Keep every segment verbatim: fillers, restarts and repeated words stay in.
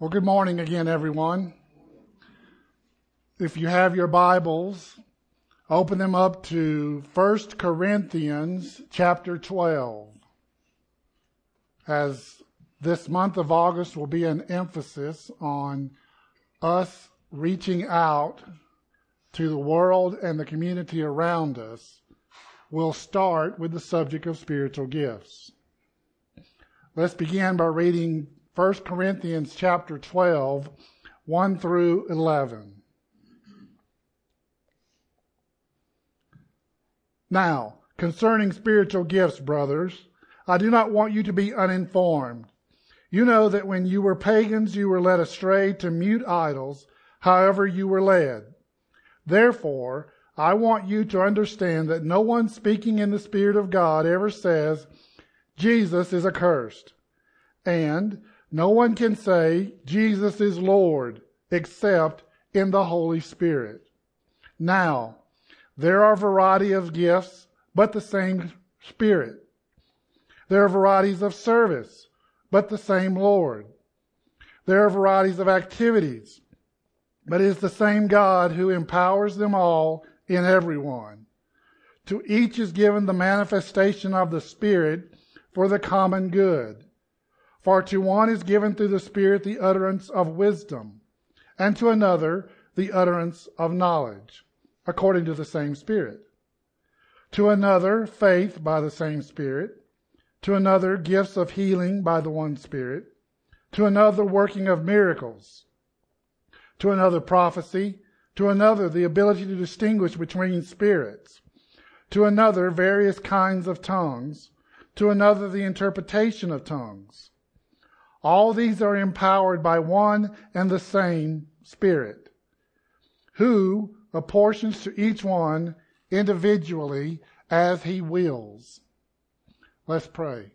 Well, good morning again, everyone. If you have your Bibles, open them up to First Corinthians chapter twelve. As this month of August will be an emphasis on us reaching out to the world and the community around us, we'll start with the subject of spiritual gifts. Let's begin by reading First Corinthians chapter twelve, one through eleven. Now, concerning spiritual gifts, brothers, I do not want you to be uninformed. You know that when you were pagans, you were led astray to mute idols, however you were led. Therefore, I want you to understand that no one speaking in the Spirit of God ever says, Jesus is accursed. And no one can say, Jesus is Lord, except in the Holy Spirit. Now, there are variety of gifts, but the same Spirit. There are varieties of service, but the same Lord. There are varieties of activities, but it is the same God who empowers them all in everyone. To each is given the manifestation of the Spirit for the common good. For to one is given through the Spirit the utterance of wisdom, and to another the utterance of knowledge, according to the same Spirit. To another faith by the same Spirit. To another gifts of healing by the one Spirit. To another working of miracles. To another prophecy. To another the ability to distinguish between spirits. To another various kinds of tongues. To another the interpretation of tongues. All these are empowered by one and the same Spirit, who apportions to each one individually as he wills. Let's pray.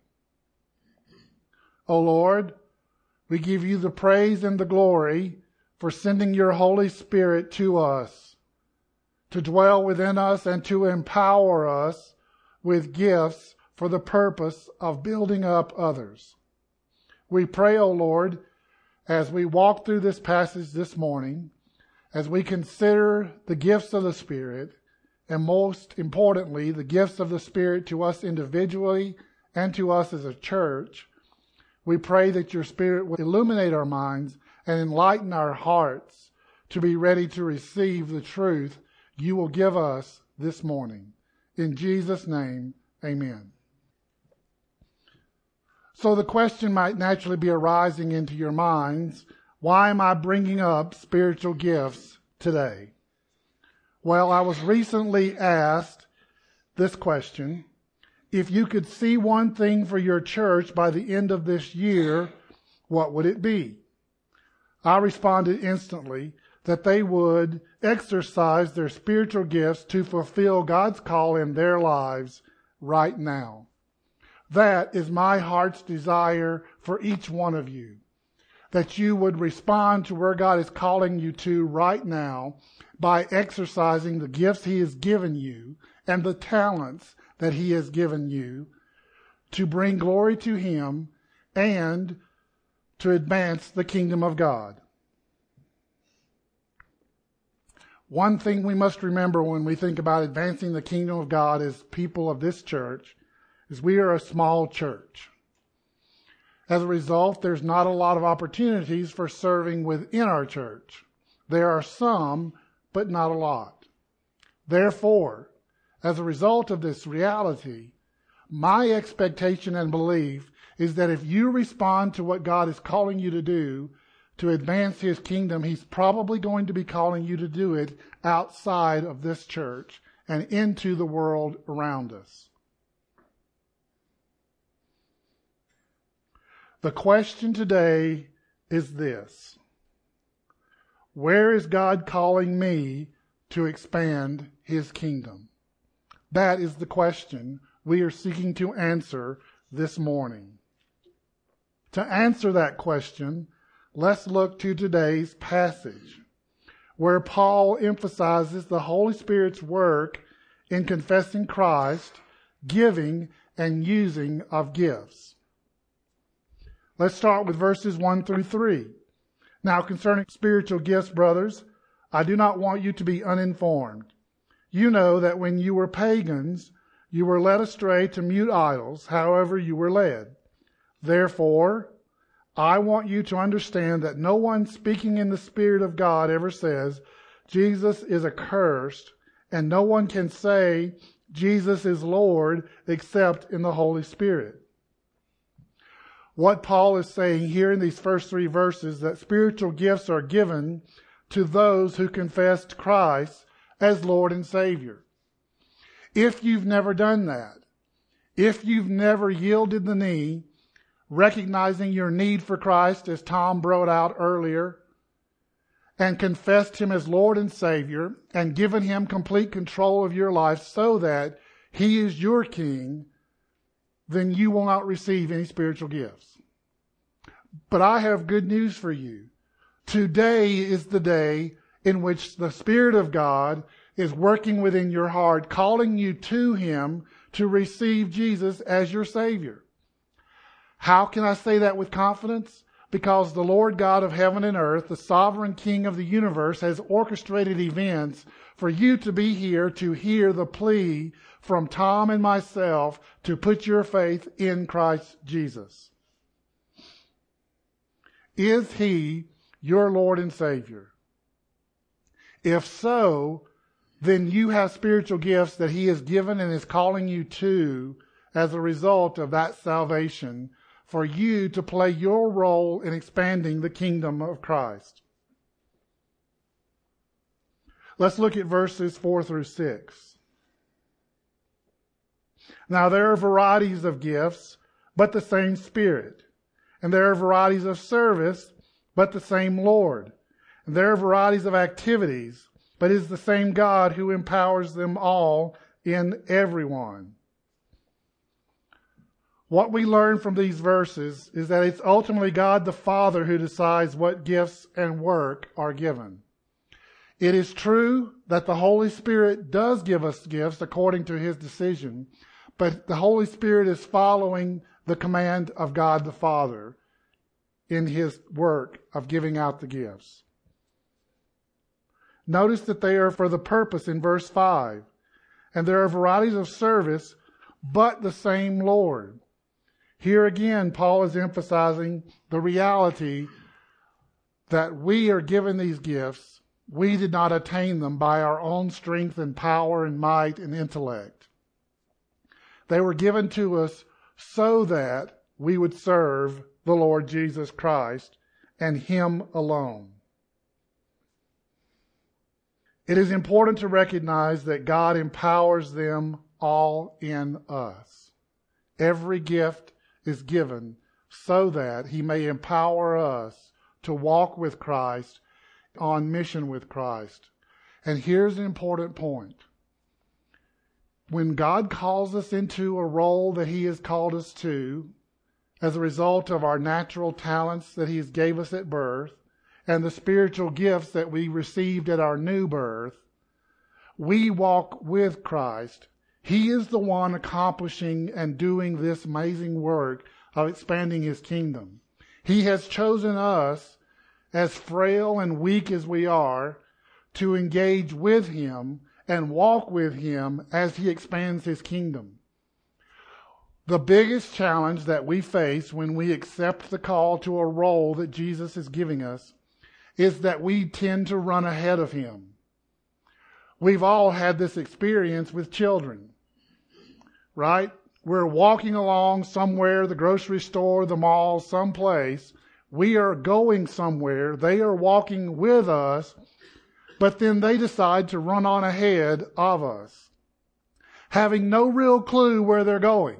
O Lord, we give you the praise and the glory for sending your Holy Spirit to us, to dwell within us and to empower us with gifts for the purpose of building up others. We pray, O Lord, as we walk through this passage this morning, as we consider the gifts of the Spirit, and most importantly, the gifts of the Spirit to us individually and to us as a church, we pray that your Spirit will illuminate our minds and enlighten our hearts to be ready to receive the truth you will give us this morning. In Jesus' name, amen. So the question might naturally be arising into your minds, why am I bringing up spiritual gifts today? Well, I was recently asked this question: if you could see one thing for your church by the end of this year, what would it be? I responded instantly that they would exercise their spiritual gifts to fulfill God's call in their lives right now. That is my heart's desire for each one of you, that you would respond to where God is calling you to right now by exercising the gifts he has given you and the talents that he has given you to bring glory to him and to advance the kingdom of God. One thing we must remember when we think about advancing the kingdom of God as people of this church is we are a small church. As a result, there's not a lot of opportunities for serving within our church. There are some, but not a lot. Therefore, as a result of this reality, my expectation and belief is that if you respond to what God is calling you to do to advance his kingdom, he's probably going to be calling you to do it outside of this church and into the world around us. The question today is this: where is God calling me to expand his kingdom? That is the question we are seeking to answer this morning. To answer that question, let's look to today's passage, where Paul emphasizes the Holy Spirit's work in confessing Christ, giving, and using of gifts. Let's start with verses one through three. Now concerning spiritual gifts, brothers, I do not want you to be uninformed. You know that when you were pagans, you were led astray to mute idols, however you were led. Therefore, I want you to understand that no one speaking in the Spirit of God ever says, Jesus is accursed, and no one can say, Jesus is Lord, except in the Holy Spirit. What Paul is saying here in these first three verses, that spiritual gifts are given to those who confessed Christ as Lord and Savior. If you've never done that, if you've never yielded the knee, recognizing your need for Christ, as Tom brought out earlier, and confessed Him as Lord and Savior, and given Him complete control of your life so that He is your King, then you will not receive any spiritual gifts. But I have good news for you. Today is the day in which the Spirit of God is working within your heart, calling you to Him to receive Jesus as your Savior. How can I say that with confidence? Because the Lord God of heaven and earth, the sovereign King of the universe, has orchestrated events for you to be here to hear the plea from Tom and myself to put your faith in Christ Jesus. Is He your Lord and Savior? If so, then you have spiritual gifts that He has given and is calling you to as a result of that salvation, for you to play your role in expanding the kingdom of Christ. Let's look at verses four through six. Now there are varieties of gifts, but the same Spirit. And there are varieties of service, but the same Lord. And there are varieties of activities, but it is the same God who empowers them all in everyone. What we learn from these verses is that it's ultimately God the Father who decides what gifts and work are given. It is true that the Holy Spirit does give us gifts according to His decision, but the Holy Spirit is following the command of God the Father in His work of giving out the gifts. Notice that they are for the purpose in verse five. And there are varieties of service, but the same Lord. Here again, Paul is emphasizing the reality that we are given these gifts. We did not attain them by our own strength and power and might and intellect. They were given to us so that we would serve the Lord Jesus Christ and Him alone. It is important to recognize that God empowers them all in us. Every gift is given so that He may empower us to walk with Christ, on mission with Christ. And here's an important point. When God calls us into a role that He has called us to, as a result of our natural talents that He has gave us at birth, and the spiritual gifts that we received at our new birth, we walk with Christ. He is the one accomplishing and doing this amazing work of expanding His kingdom. He has chosen us, as frail and weak as we are, to engage with Him and walk with Him as He expands His kingdom. The biggest challenge that we face when we accept the call to a role that Jesus is giving us is that we tend to run ahead of Him. We've all had this experience with children, right? We're walking along somewhere, the grocery store, the mall, someplace. We are going somewhere. They are walking with us, but then they decide to run on ahead of us, having no real clue where they're going.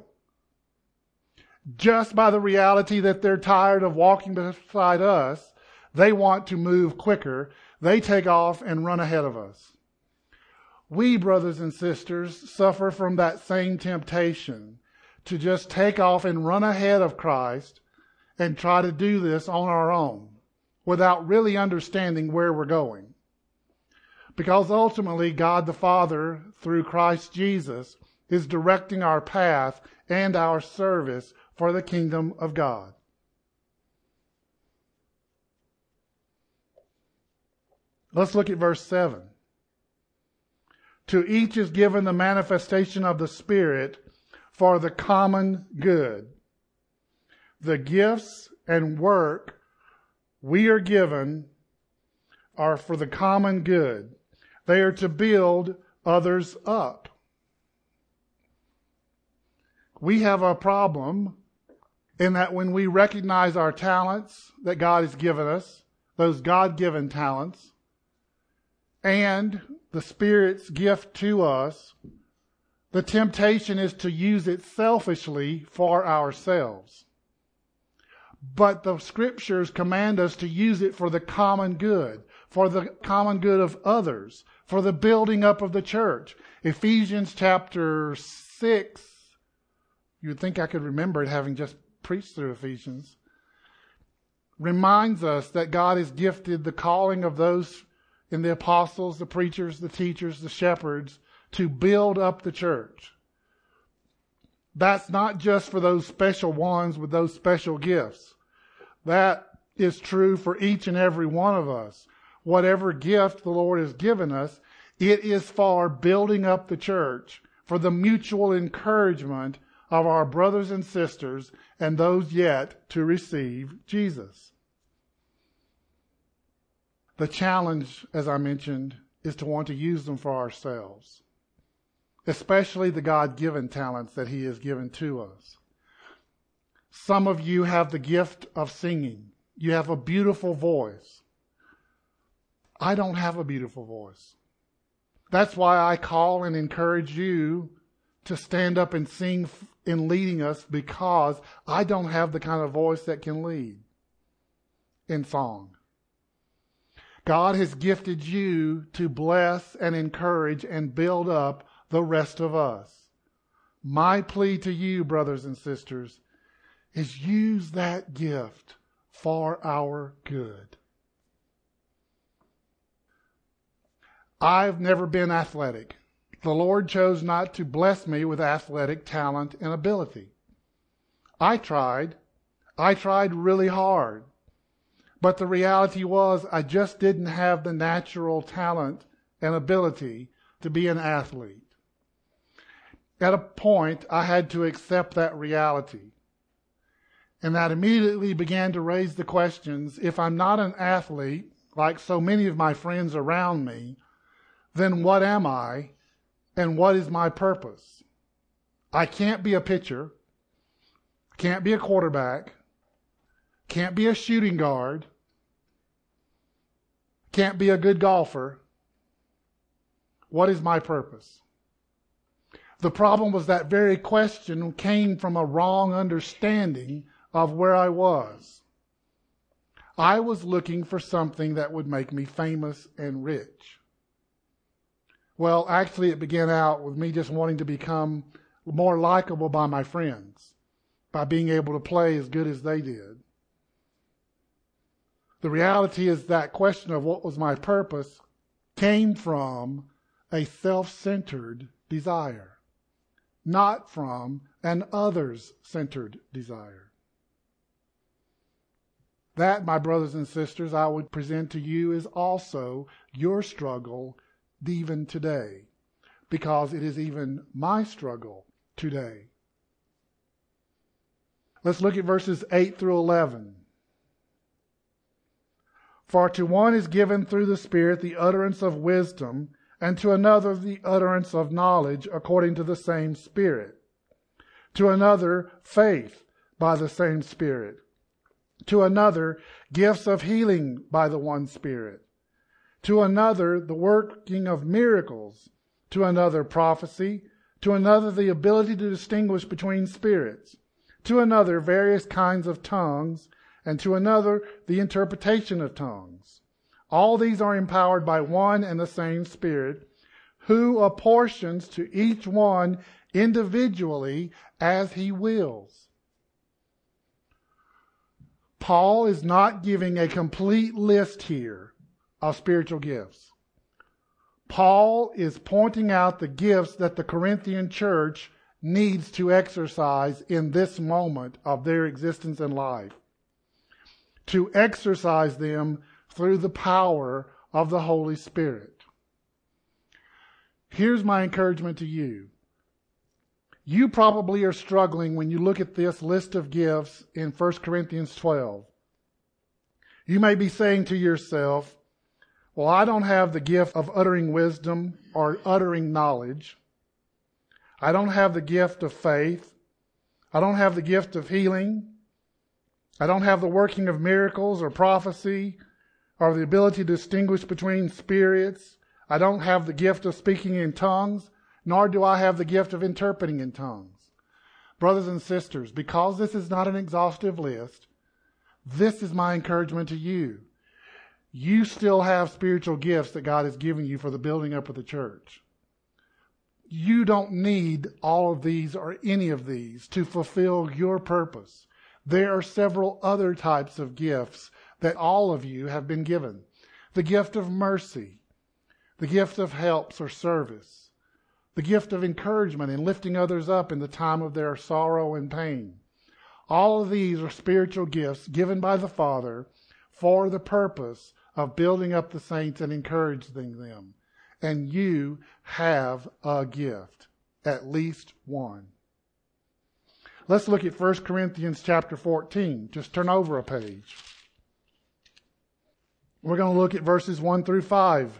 Just by the reality that they're tired of walking beside us, they want to move quicker. They take off and run ahead of us. We, brothers and sisters, suffer from that same temptation to just take off and run ahead of Christ and try to do this on our own without really understanding where we're going. Because ultimately, God the Father, through Christ Jesus, is directing our path and our service for the kingdom of God. Let's look at verse seven. To each is given the manifestation of the Spirit for the common good. The gifts and work we are given are for the common good. They are to build others up. We have a problem in that when we recognize our talents that God has given us, those God-given talents, and the Spirit's gift to us, the temptation is to use it selfishly for ourselves. But the Scriptures command us to use it for the common good, for the common good of others, for the building up of the church. Ephesians chapter six, you'd think I could remember it having just preached through Ephesians, reminds us that God has gifted the calling of those in the apostles, the preachers, the teachers, the shepherds, to build up the church. That's not just for those special ones with those special gifts. That is true for each and every one of us. Whatever gift the Lord has given us, it is for building up the church, for the mutual encouragement of our brothers and sisters and those yet to receive Jesus. The challenge, as I mentioned, is to want to use them for ourselves, especially the God-given talents that He has given to us. Some of you have the gift of singing. You have a beautiful voice. I don't have a beautiful voice. That's why I call and encourage you to stand up and sing in leading us, because I don't have the kind of voice that can lead in song. God has gifted you to bless and encourage and build up the rest of us. My plea to you, brothers and sisters, is use that gift for our good. I've never been athletic. The Lord chose not to bless me with athletic talent and ability. I tried. I tried really hard. But the reality was I just didn't have the natural talent and ability to be an athlete. At a point, I had to accept that reality. And that immediately began to raise the questions, if I'm not an athlete, like so many of my friends around me, then what am I and what is my purpose? I can't be a pitcher, can't be a quarterback, can't be a shooting guard, can't be a good golfer. What is my purpose? The problem was that very question came from a wrong understanding of where I was. I was looking for something that would make me famous and rich. Well, actually, it began out with me just wanting to become more likable by my friends, by being able to play as good as they did. The reality is that question of what was my purpose came from a self-centered desire, not from an others-centered desire. That, my brothers and sisters, I would present to you is also your struggle even today, because it is even my struggle today. Let's look at verses eight through eleven. For to one is given through the Spirit the utterance of wisdom, and to another the utterance of knowledge according to the same Spirit. To another faith by the same Spirit. To another gifts of healing by the one Spirit. To another the working of miracles. To another prophecy. To another the ability to distinguish between spirits. To another various kinds of tongues. And to another the interpretation of tongues. All these are empowered by one and the same Spirit, who apportions to each one individually as He wills. Paul is not giving a complete list here of spiritual gifts. Paul is pointing out the gifts that the Corinthian church needs to exercise in this moment of their existence and life. To exercise them through the power of the Holy Spirit. Here's my encouragement to you. You probably are struggling when you look at this list of gifts in First Corinthians twelve. You may be saying to yourself, well, I don't have the gift of uttering wisdom or uttering knowledge. I don't have the gift of faith. I don't have the gift of healing. I don't have the working of miracles or prophecy or the ability to distinguish between spirits. I don't have the gift of speaking in tongues, nor do I have the gift of interpreting in tongues. Brothers and sisters, because this is not an exhaustive list, this is my encouragement to you. You still have spiritual gifts that God has given you for the building up of the church. You don't need all of these or any of these to fulfill your purpose. There are several other types of gifts that all of you have been given. The gift of mercy, the gift of helps or service, the gift of encouragement and lifting others up in the time of their sorrow and pain. All of these are spiritual gifts given by the Father for the purpose of building up the saints and encouraging them. And you have a gift, at least one. Let's look at First Corinthians chapter fourteen. Just turn over a page. We're going to look at verses one through five.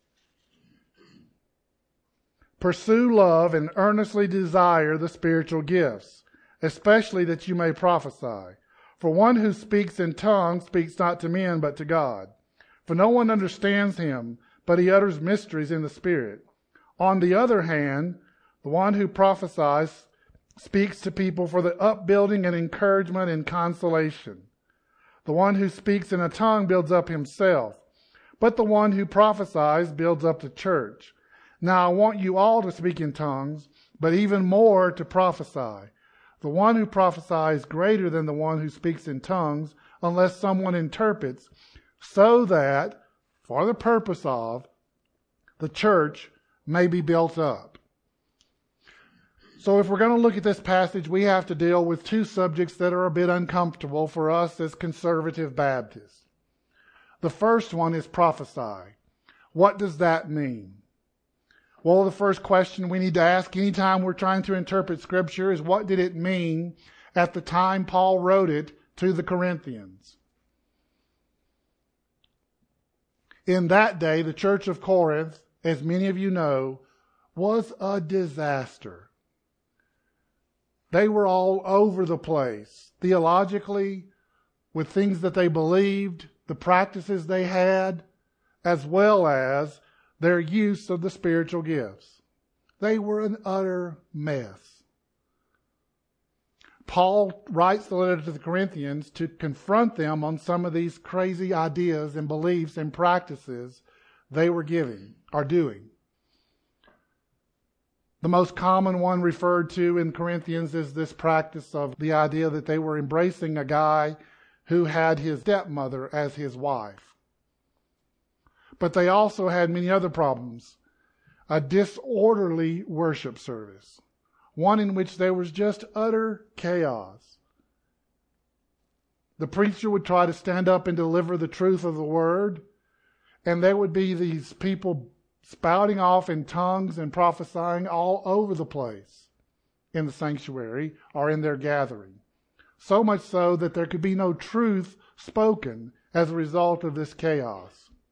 Pursue love and earnestly desire the spiritual gifts, especially that you may prophesy. For one who speaks in tongues speaks not to men but to God. For no one understands him, but he utters mysteries in the Spirit. On the other hand, the one who prophesies speaks to people for the upbuilding and encouragement and consolation. The one who speaks in a tongue builds up himself, but the one who prophesies builds up the church. Now I want you all to speak in tongues, but even more to prophesy. The one who prophesies is greater than the one who speaks in tongues, unless someone interprets, so that, for the purpose of, the church may be built up. So if we're going to look at this passage, we have to deal with two subjects that are a bit uncomfortable for us as conservative Baptists. The first one is prophesy. What does that mean? Well, the first question we need to ask anytime we're trying to interpret Scripture is, what did it mean at the time Paul wrote it to the Corinthians? In that day, the church of Corinth, as many of you know, was a disaster. They were all over the place, theologically, with things that they believed, the practices they had, as well as their use of the spiritual gifts. They were an utter mess. Paul writes the letter to the Corinthians to confront them on some of these crazy ideas and beliefs and practices they were giving, or doing. The most common one referred to in Corinthians is this practice of the idea that they were embracing a guy who had his stepmother as his wife. But they also had many other problems. A disorderly worship service. One in which there was just utter chaos. The preacher would try to stand up and deliver the truth of the word, and there would be these people spouting off in tongues and prophesying all over the place in the sanctuary or in their gathering. So much so that there could be no truth spoken as a result of this chaos.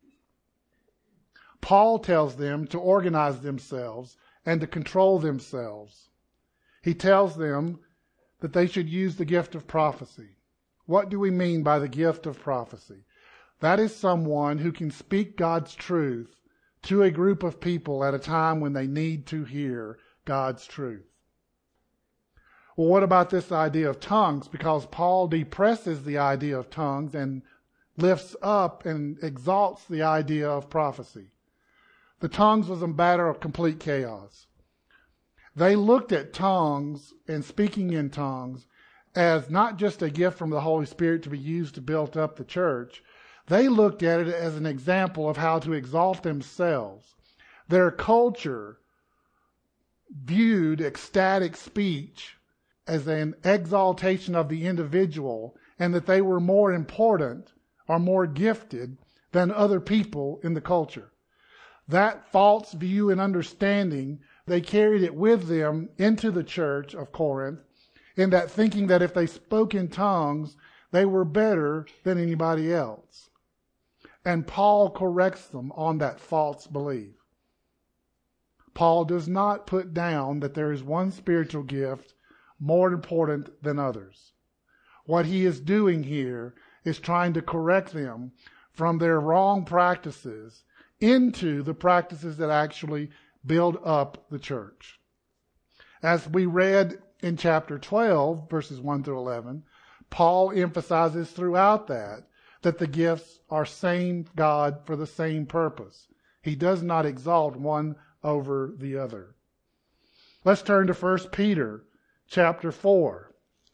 Paul tells them to organize themselves and to control themselves. He tells them that they should use the gift of prophecy. What do we mean by the gift of prophecy? That is someone who can speak God's truth to a group of people at a time when they need to hear God's truth. Well, what about this idea of tongues? Because Paul depresses the idea of tongues and lifts up and exalts the idea of prophecy. The tongues was a matter of complete chaos. They looked at tongues and speaking in tongues as not just a gift from the Holy Spirit to be used to build up the church. They looked at it as an example of how to exalt themselves. Their culture viewed ecstatic speech as an exaltation of the individual, and that they were more important or more gifted than other people in the culture. That false view and understanding, they carried it with them into the church of Corinth, in that thinking that if they spoke in tongues, they were better than anybody else. And Paul corrects them on that false belief. Paul does not put down that there is one spiritual gift more important than others. What he is doing here is trying to correct them from their wrong practices into the practices that actually build up the church. As we read in chapter twelve, verses one through eleven, Paul emphasizes throughout that that the gifts are same God for the same purpose. He does not exalt one over the other. Let's turn to First Peter chapter four.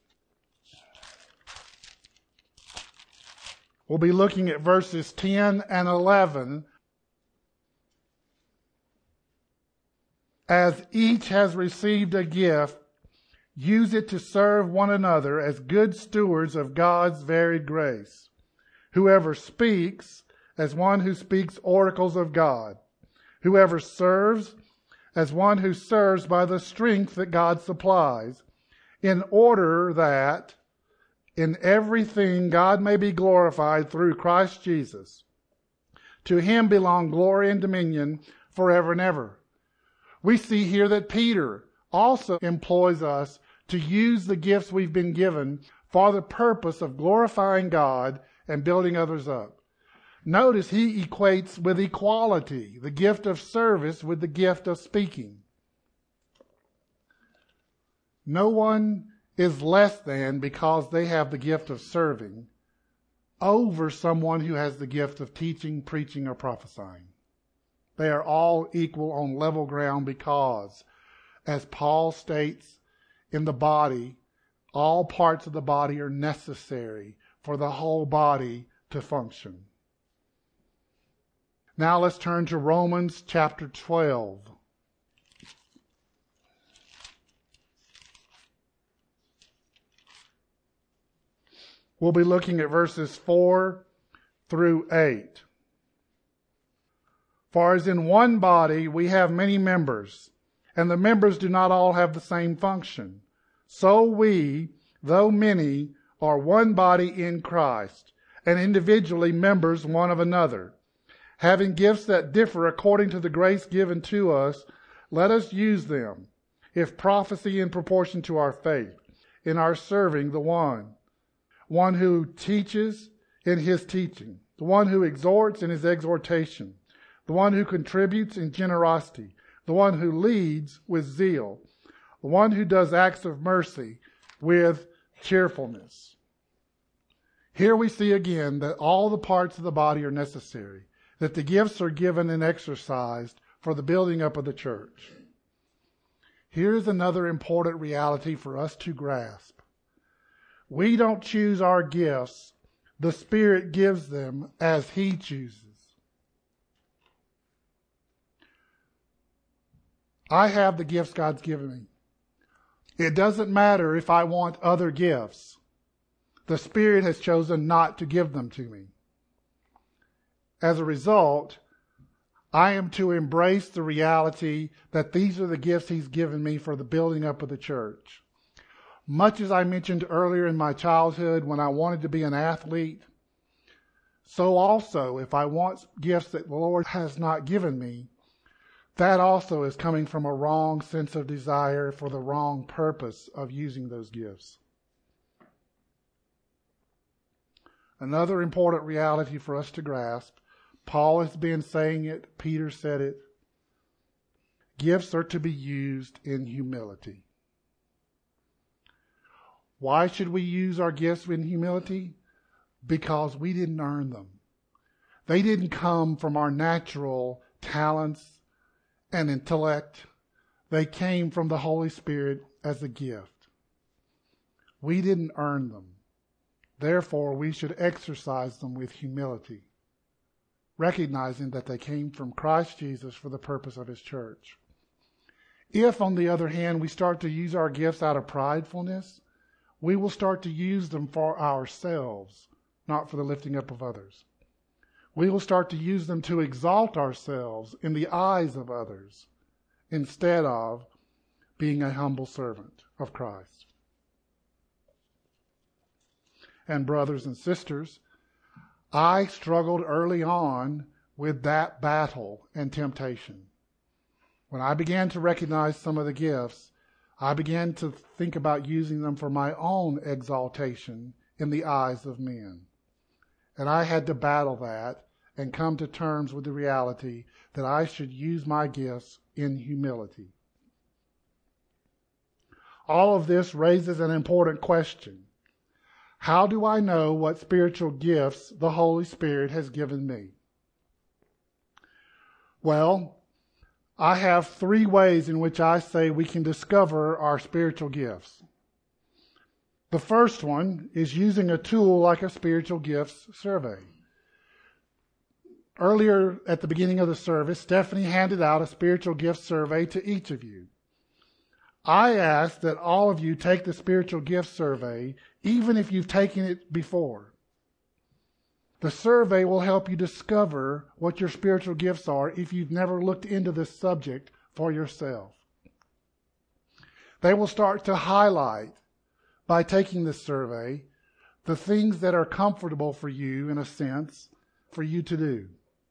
We'll be looking at verses ten and eleven. As each has received a gift, use it to serve one another as good stewards of God's varied grace. Whoever speaks, as one who speaks oracles of God. Whoever serves, as one who serves by the strength that God supplies, in order that in everything God may be glorified through Christ Jesus. To him belong glory and dominion forever and ever. We see here that Peter also employs us to use the gifts we've been given for the purpose of glorifying God and building others up. Notice he equates with equality the gift of service with the gift of speaking. No one is less than because they have the gift of serving over someone who has the gift of teaching, preaching, or prophesying. They are all equal on level ground because, as Paul states in the body, all parts of the body are necessary for the whole body to function. Now let's turn to Romans chapter twelve. We'll be looking at verses four through eight. For as in one body we have many members, and the members do not all have the same function, so we, though many, are one body in Christ, and individually members one of another. Having gifts that differ according to the grace given to us, let us use them. If prophecy in proportion to our faith, in our serving the one. One who teaches in his teaching, the one who exhorts in his exhortation, the one who contributes in generosity, the one who leads with zeal, the one who does acts of mercy with cheerfulness. Here we see again that all the parts of the body are necessary, that the gifts are given and exercised for the building up of the church. Here's another important reality for us to grasp. We don't choose our gifts. The Spirit gives them as He chooses. I have the gifts God's given me. It doesn't matter if I want other gifts. The Spirit has chosen not to give them to me. As a result, I am to embrace the reality that these are the gifts He's given me for the building up of the church. Much as I mentioned earlier in my childhood when I wanted to be an athlete, so also if I want gifts that the Lord has not given me, that also is coming from a wrong sense of desire for the wrong purpose of using those gifts. Another important reality for us to grasp, Paul has been saying it, Peter said it, gifts are to be used in humility. Why should we use our gifts in humility? Because we didn't earn them. They didn't come from our natural talents and intellect. They came from the Holy Spirit as a gift. We didn't earn them. Therefore, we should exercise them with humility, recognizing that they came from Christ Jesus for the purpose of His church. If, on the other hand, we start to use our gifts out of pridefulness, we will start to use them for ourselves, not for the lifting up of others. we will start to use them to exalt ourselves in the eyes of others instead of being a humble servant of Christ. And brothers and sisters, I struggled early on with that battle and temptation. When I began to recognize some of the gifts, I began to think about using them for my own exaltation in the eyes of men. And I had to battle that and come to terms with the reality that I should use my gifts in humility. All of this raises an important question. How do I know what spiritual gifts the Holy Spirit has given me? Well, I have three ways in which I say we can discover our spiritual gifts. The first one is using a tool like a spiritual gifts survey. Earlier at the beginning of the service, Stephanie handed out a spiritual gifts survey to each of you. I ask that all of you take the spiritual gifts survey, even if you've taken it before. The survey will help you discover what your spiritual gifts are if you've never looked into this subject for yourself. They will start to highlight, by taking this survey, the things that are comfortable for you, in a sense, for you to do.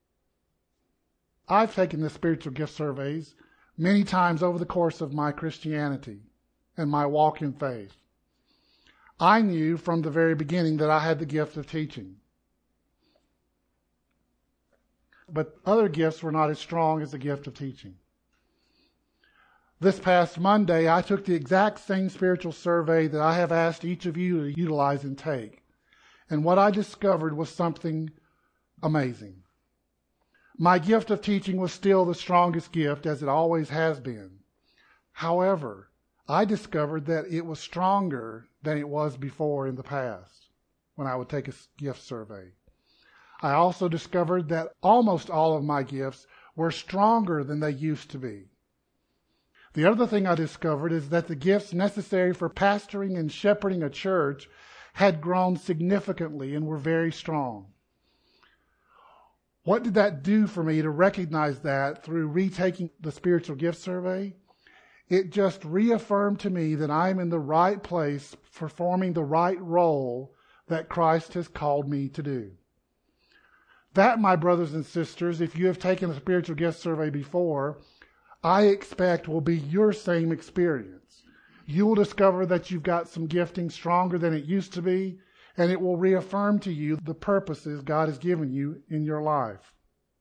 I've taken the spiritual gift surveys many times over the course of my Christianity and my walk in faith. I knew from the very beginning that I had the gift of teaching. But other gifts were not as strong as the gift of teaching. This past Monday, I took the exact same spiritual survey that I have asked each of you to utilize and take. And what I discovered was something amazing. My gift of teaching was still the strongest gift, as it always has been. However, I discovered that it was stronger than it was before in the past, when I would take a gift survey. I also discovered that almost all of my gifts were stronger than they used to be. The other thing I discovered is that the gifts necessary for pastoring and shepherding a church had grown significantly and were very strong. What did that do for me to recognize that through retaking the spiritual gift survey? It just reaffirmed to me that I'm in the right place, performing the right role that Christ has called me to do. That, my brothers and sisters, if you have taken a spiritual gift survey before, I expect will be your same experience. You will discover that you've got some gifting stronger than it used to be, and it will reaffirm to you the purposes God has given you in your life.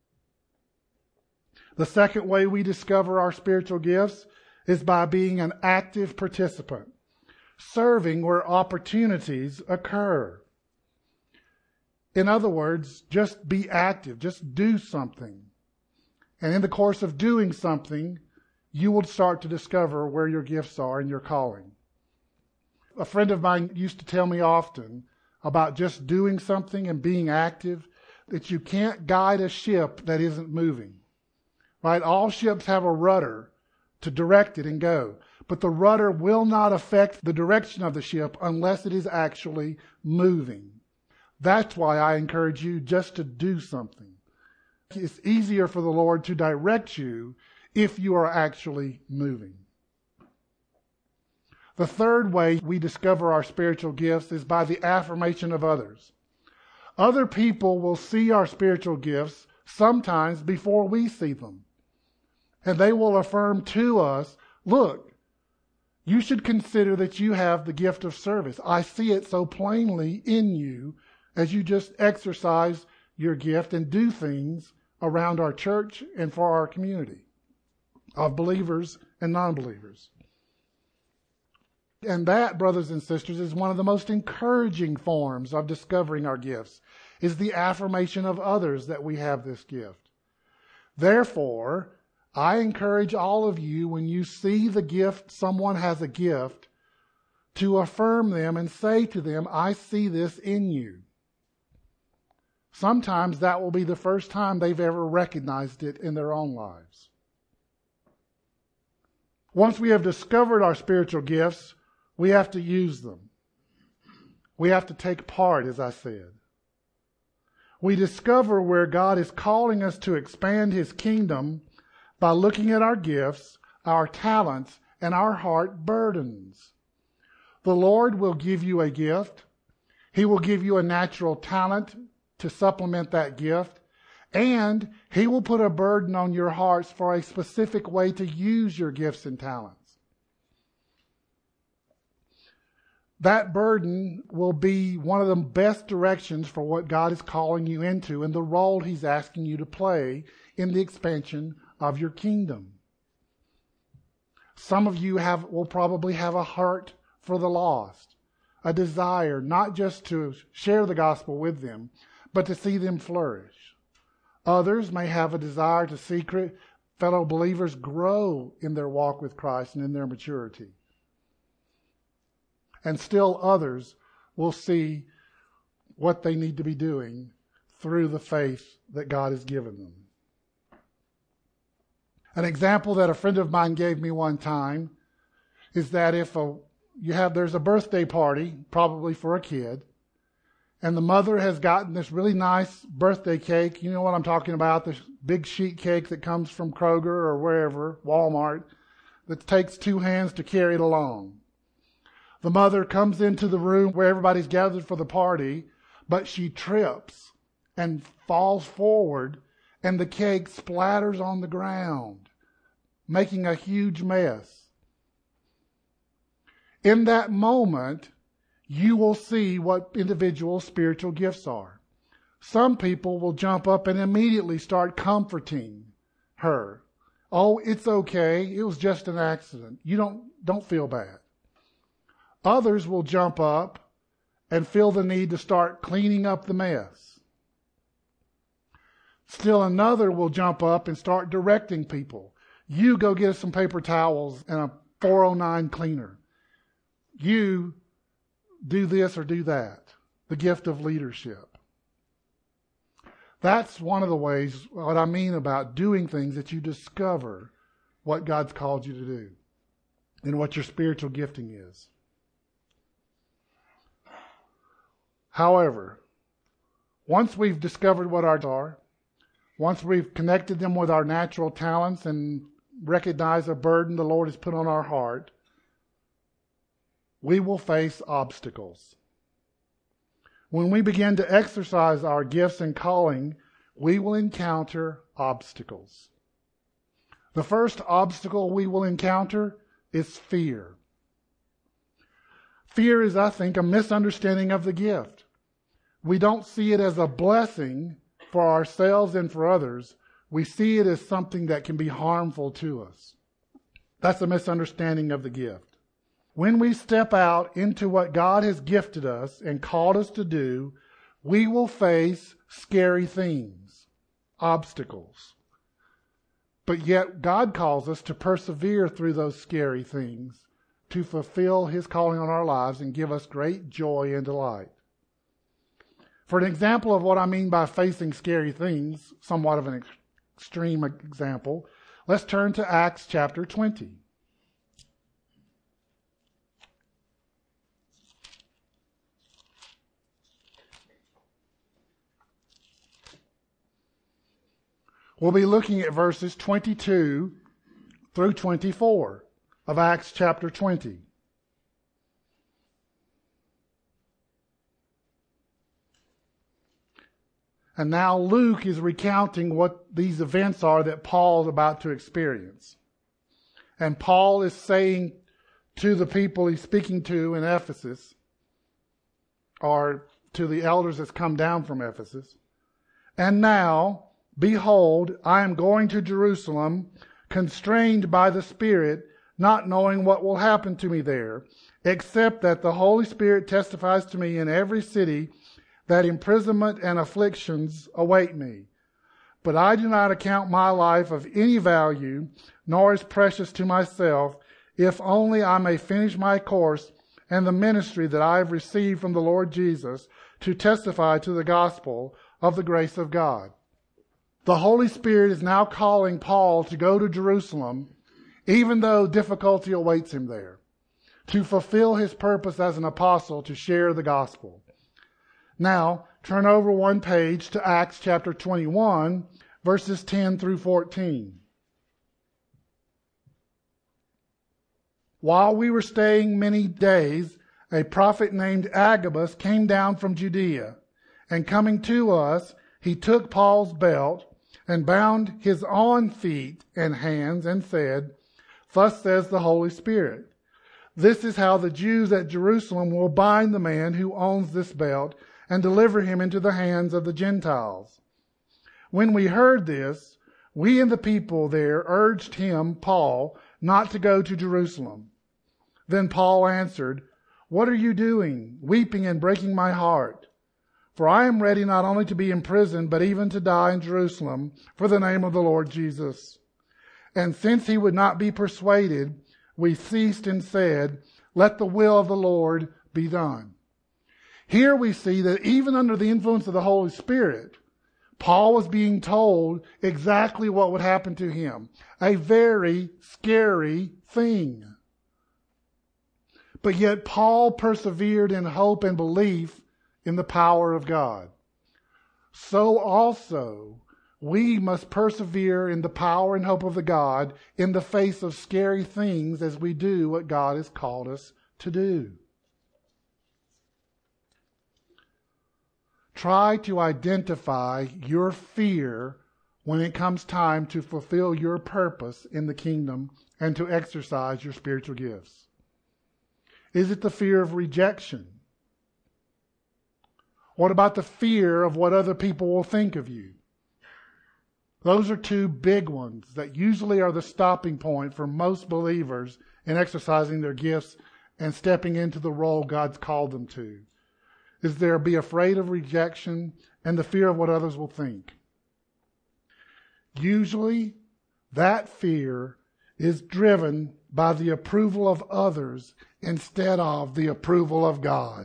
The second way we discover our spiritual gifts is by being an active participant, serving where opportunities occur. In other words, just be active, just do something. And in the course of doing something, you will start to discover where your gifts are in your calling. A friend of mine used to tell me often about just doing something and being active, that you can't guide a ship that isn't moving. Right? All ships have a rudder to direct it and go. But the rudder will not affect the direction of the ship unless it is actually moving. That's why I encourage you just to do something. It's easier for the Lord to direct you if you are actually moving. The third way we discover our spiritual gifts is by the affirmation of others. Other people will see our spiritual gifts sometimes before we see them. And they will affirm to us, look, you should consider that you have the gift of service. I see it so plainly in you as you just exercise your gift and do things around our church and for our community of believers and non-believers. And that, brothers and sisters, is one of the most encouraging forms of discovering our gifts, is the affirmation of others that we have this gift. Therefore, I encourage all of you, when you see the gift, someone has a gift, to affirm them and say to them, I see this in you. Sometimes that will be the first time they've ever recognized it in their own lives. Once we have discovered our spiritual gifts, we have to use them. We have to take part, as I said. We discover where God is calling us to expand His kingdom by looking at our gifts, our talents, and our heart burdens. The Lord will give you a gift. He will give you a natural talent to supplement that gift. And He will put a burden on your hearts for a specific way to use your gifts and talents. That burden will be one of the best directions for what God is calling you into and the role He's asking you to play in the expansion of your kingdom. Some of you have will probably have a heart for the lost, a desire not just to share the gospel with them, but to see them flourish. Others may have a desire to see fellow believers grow in their walk with Christ and in their maturity. And still others will see what they need to be doing through the faith that God has given them. An example that a friend of mine gave me one time is that if a, you have there's a birthday party, probably for a kid, and the mother has gotten this really nice birthday cake. You know what I'm talking about, this big sheet cake that comes from Kroger or wherever, Walmart, that takes two hands to carry it along. The mother comes into the room where everybody's gathered for the party, but she trips and falls forward, and the cake splatters on the ground, making a huge mess. In that moment, you will see what individual spiritual gifts are. Some people will jump up and immediately start comforting her. Oh, it's okay. It was just an accident. You don't, don't feel bad. Others will jump up and feel the need to start cleaning up the mess. Still another will jump up and start directing people. You go get us some paper towels and a four oh nine cleaner. You do this or do that. The gift of leadership. That's one of the ways, what I mean about doing things, that you discover what God's called you to do and what your spiritual gifting is. However, once we've discovered what ours are, once we've connected them with our natural talents and recognized a burden the Lord has put on our heart, we will face obstacles. When we begin to exercise our gifts and calling, we will encounter obstacles. The first obstacle we will encounter is fear. Fear is, I think, a misunderstanding of the gift. We don't see it as a blessing for ourselves and for others. We see it as something that can be harmful to us. That's a misunderstanding of the gift. When we step out into what God has gifted us and called us to do, we will face scary things, obstacles. But yet God calls us to persevere through those scary things, to fulfill His calling on our lives and give us great joy and delight. For an example of what I mean by facing scary things, somewhat of an extreme example, let's turn to Acts chapter twenty. We'll be looking at verses twenty-two through twenty-four of Acts chapter twenty. And now Luke is recounting what these events are that Paul's about to experience. And Paul is saying to the people he's speaking to in Ephesus, or to the elders that's come down from Ephesus, and now, behold, I am going to Jerusalem, constrained by the Spirit, not knowing what will happen to me there, except that the Holy Spirit testifies to me in every city that imprisonment and afflictions await me. But I do not account my life of any value, nor as precious to myself, if only I may finish my course and the ministry that I have received from the Lord Jesus to testify to the gospel of the grace of God. The Holy Spirit is now calling Paul to go to Jerusalem, even though difficulty awaits him there, to fulfill his purpose as an apostle to share the gospel. Now, turn over one page to Acts chapter twenty-one, verses ten through fourteen. While we were staying many days, a prophet named Agabus came down from Judea, and coming to us, he took Paul's belt and bound his own feet and hands and said, "Thus says the Holy Spirit, this is how the Jews at Jerusalem will bind the man who owns this belt and deliver him into the hands of the Gentiles." When we heard this, we and the people there urged him, Paul, not to go to Jerusalem. Then Paul answered, "What are you doing, weeping and breaking my heart? For I am ready not only to be imprisoned, but even to die in Jerusalem for the name of the Lord Jesus." And since he would not be persuaded, we ceased and said, "Let the will of the Lord be done." Here we see that even under the influence of the Holy Spirit, Paul was being told exactly what would happen to him. A very scary thing. But yet Paul persevered in hope and belief in the power of God. So also we must persevere in the power and hope of the God in the face of scary things as we do what God has called us to do. Try to identify your fear when it comes time to fulfill your purpose in the kingdom and to exercise your spiritual gifts. Is it the fear of rejection? What about the fear of what other people will think of you? Those are two big ones that usually are the stopping point for most believers in exercising their gifts and stepping into the role God's called them to. Is there be afraid of rejection and the fear of what others will think? Usually, that fear is driven by the approval of others instead of the approval of God.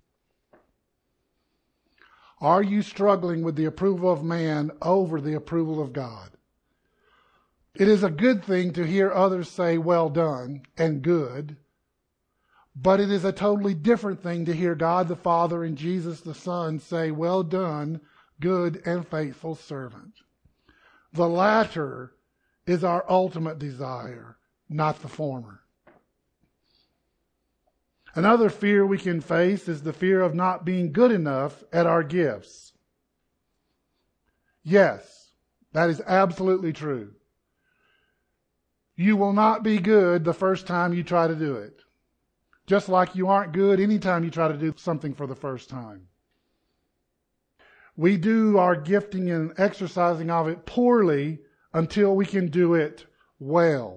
Are you struggling with the approval of man over the approval of God? It is a good thing to hear others say, "Well done," and "good." But it is a totally different thing to hear God the Father and Jesus the Son say, "Well done, good and faithful servant." The latter is our ultimate desire, not the former. Another fear we can face is the fear of not being good enough at our gifts. Yes, that is absolutely true. You will not be good the first time you try to do it. Just like you aren't good anytime you try to do something for the first time. We do our gifting and exercising of it poorly until we can do it well.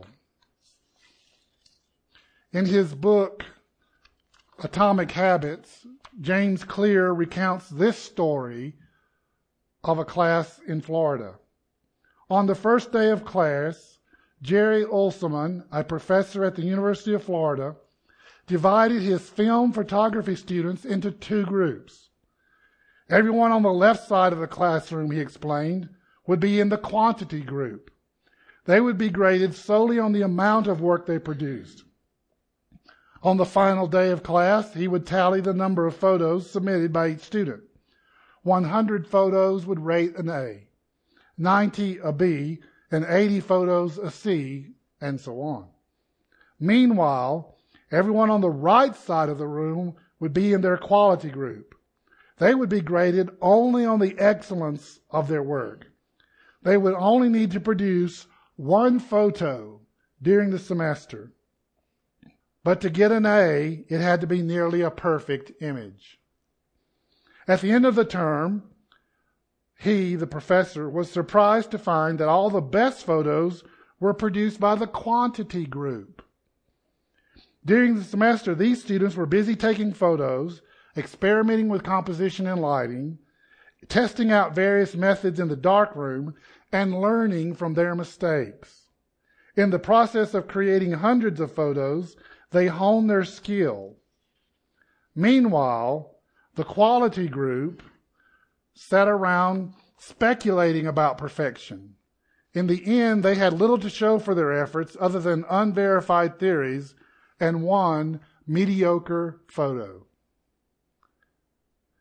In his book, Atomic Habits, James Clear recounts this story of a class in Florida. On the first day of class, Jerry Olseman, a professor at the University of Florida, divided his film photography students into two groups. Everyone on the left side of the classroom, he explained, would be in the quantity group. They would be graded solely on the amount of work they produced. On the final day of class, he would tally the number of photos submitted by each student. one hundred photos would rate an A, ninety a B, and eighty photos a C, and so on. Meanwhile, everyone on the right side of the room would be in their quality group. They would be graded only on the excellence of their work. They would only need to produce one photo during the semester. But to get an A, it had to be nearly a perfect image. At the end of the term, he, the professor, was surprised to find that all the best photos were produced by the quantity group. During the semester, these students were busy taking photos, experimenting with composition and lighting, testing out various methods in the darkroom, and learning from their mistakes. In the process of creating hundreds of photos, they honed their skill. Meanwhile, the quality group sat around speculating about perfection. In the end, they had little to show for their efforts other than unverified theories and one mediocre photo.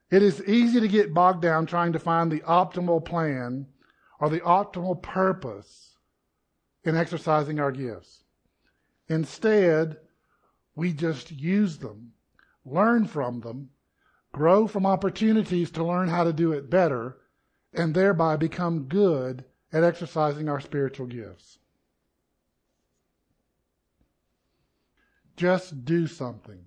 It is easy to get bogged down trying to find the optimal plan or the optimal purpose in exercising our gifts. Instead, we just use them, learn from them, grow from opportunities to learn how to do it better, and thereby become good at exercising our spiritual gifts. Just do something.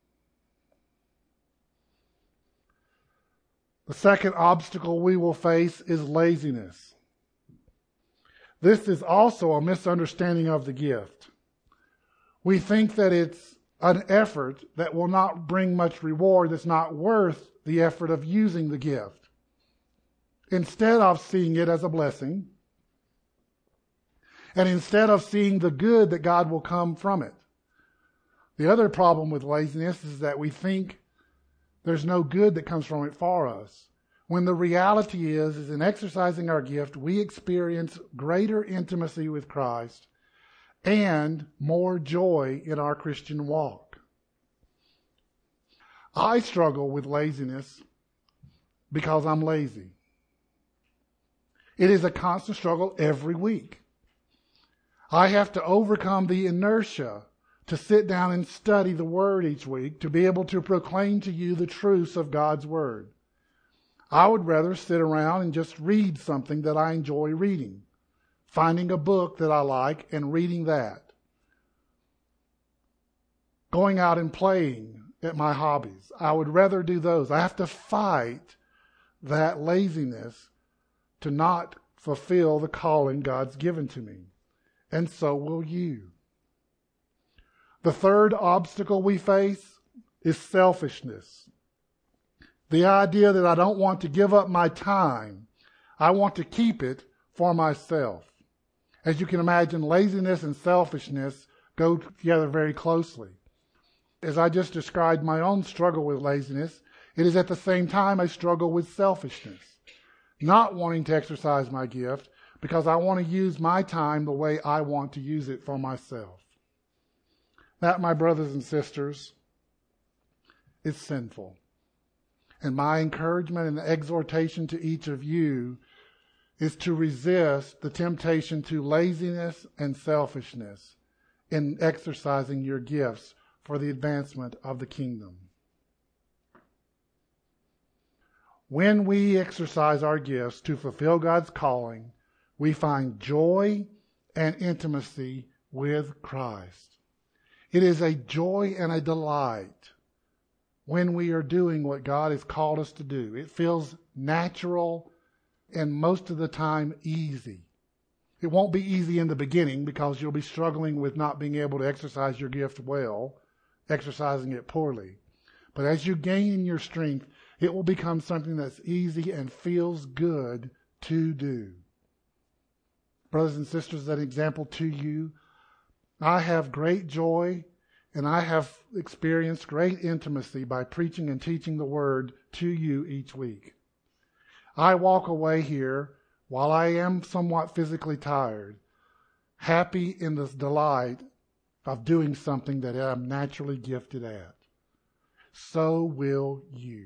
The second obstacle we will face is laziness. This is also a misunderstanding of the gift. We think that it's an effort that will not bring much reward, that's not worth the effort of using the gift. Instead of seeing it as a blessing, and instead of seeing the good that God will come from it. The other problem with laziness is that we think there's no good that comes from it for us. When the reality is, is in exercising our gift, we experience greater intimacy with Christ and more joy in our Christian walk. I struggle with laziness because I'm lazy. It is a constant struggle every week. I have to overcome the inertia to sit down and study the Word each week to be able to proclaim to you the truths of God's Word. I would rather sit around and just read something that I enjoy reading, finding a book that I like and reading that. Going out and playing at my hobbies. I would rather do those. I have to fight that laziness to not fulfill the calling God's given to me. And so will you. The third obstacle we face is selfishness. The idea that I don't want to give up my time. I want to keep it for myself. As you can imagine, laziness and selfishness go together very closely. As I just described my own struggle with laziness, it is at the same time a struggle with selfishness. Not wanting to exercise my gift because I want to use my time the way I want to use it for myself. That, my brothers and sisters, is sinful. And my encouragement and exhortation to each of you is to resist the temptation to laziness and selfishness in exercising your gifts for the advancement of the kingdom. When we exercise our gifts to fulfill God's calling, we find joy and intimacy with Christ. It is a joy and a delight when we are doing what God has called us to do. It feels natural and most of the time easy. It won't be easy in the beginning because you'll be struggling with not being able to exercise your gift well, exercising it poorly. But as you gain in your strength, it will become something that's easy and feels good to do. Brothers and sisters, that example to you, I have great joy and I have experienced great intimacy by preaching and teaching the Word to you each week. I walk away here, while I am somewhat physically tired, happy in the delight of doing something that I'm naturally gifted at. So will you.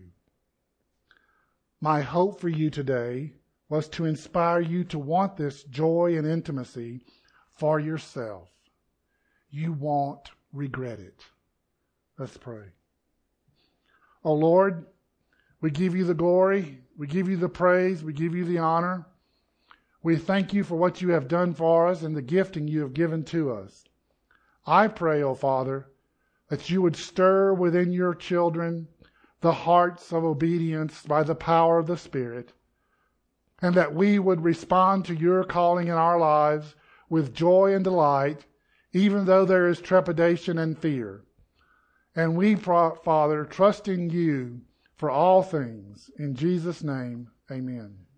My hope for you today was to inspire you to want this joy and intimacy for yourself. You won't regret it. Let's pray. Oh Lord, we give you the glory, we give you the praise, we give you the honor. We thank you for what you have done for us and the gifting you have given to us. I pray, O Father, that you would stir within your children the hearts of obedience by the power of the Spirit, and that we would respond to your calling in our lives with joy and delight, even though there is trepidation and fear. And we, Father, trust in you for all things. In Jesus' name, amen.